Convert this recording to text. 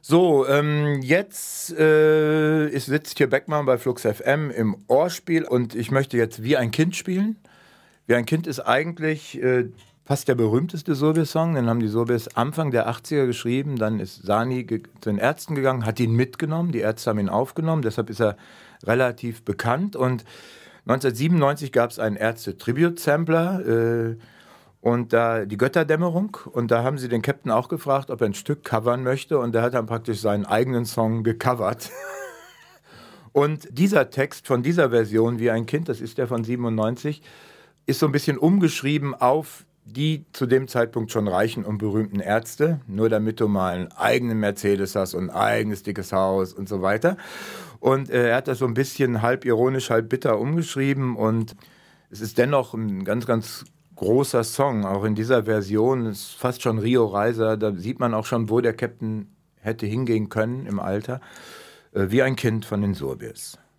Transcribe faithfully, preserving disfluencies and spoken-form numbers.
So, ähm, jetzt äh, ist, sitzt hier Beckmann bei Flux F M im Ohrspiel und ich möchte jetzt Wie ein Kind spielen. Wie ein Kind ist eigentlich äh, fast der berühmteste Sorbet-Song. Den haben die Sorbets Anfang der achtziger geschrieben. Dann ist Sani ge- zu den Ärzten gegangen, hat ihn mitgenommen. Die Ärzte haben ihn aufgenommen. Deshalb ist er relativ bekannt. Und neunzehnhundertsiebenundneunzig gab es einen Ärzte-Tribute-Sampler. Äh, Und da die Götterdämmerung. Und da haben sie den Captain auch gefragt, ob er ein Stück covern möchte. Und der hat dann praktisch seinen eigenen Song gecovert. Und dieser Text von dieser Version, Wie ein Kind, das ist der von siebenundneunzig, ist so ein bisschen umgeschrieben auf die zu dem Zeitpunkt schon reichen und berühmten Ärzte. Nur damit du mal einen eigenen Mercedes hast und ein eigenes dickes Haus und so weiter. Und äh, er hat das so ein bisschen halb ironisch, halb bitter umgeschrieben. Und es ist dennoch ein ganz, ganz großer Song, auch in dieser Version, ist fast schon Rio Reiser, da sieht man auch schon, wo der Captain hätte hingehen können im Alter, äh, Wie ein Kind von den Sorbets.